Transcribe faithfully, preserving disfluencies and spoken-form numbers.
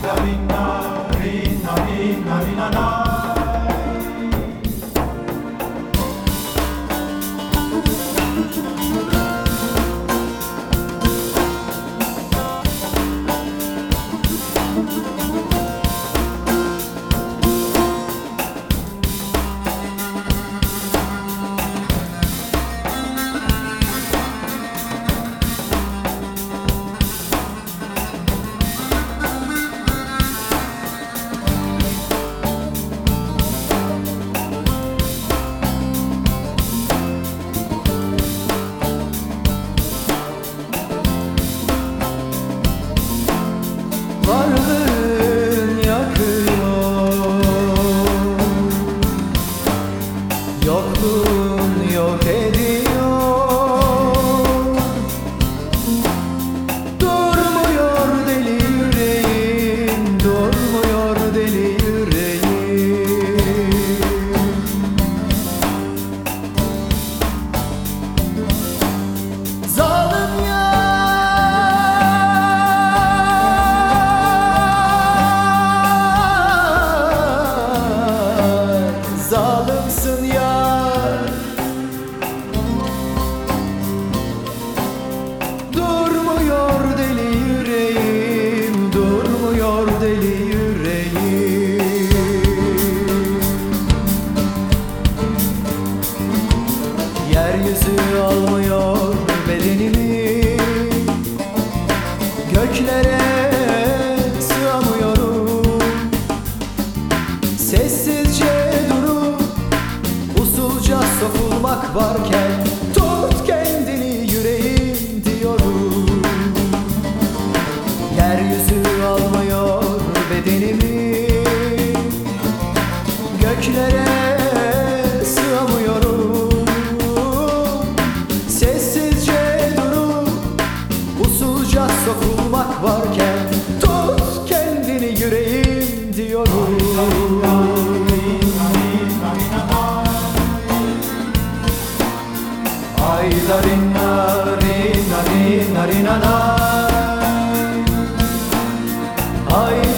Varlığın yakıyor, yokluğun yok ediyor. Durmuyor deli yüreğim, durmuyor deli yüreğim. Zalim ya, zalimsin yar. Durmuyor deli yüreğim, durmuyor deli yüreğim. Yeryüzü almıyor bedenimi, göklere sığamıyorum. Sessizce durup usulca sokulmak varken tut kendini yüreğim diyorum. Yeryüzü almıyor bedenimi, göklere sığamıyorum. Sessizce durup usulca sokulmak varken tut kendini yüreğim diyorum. Ay darina rina rina rina na. Ay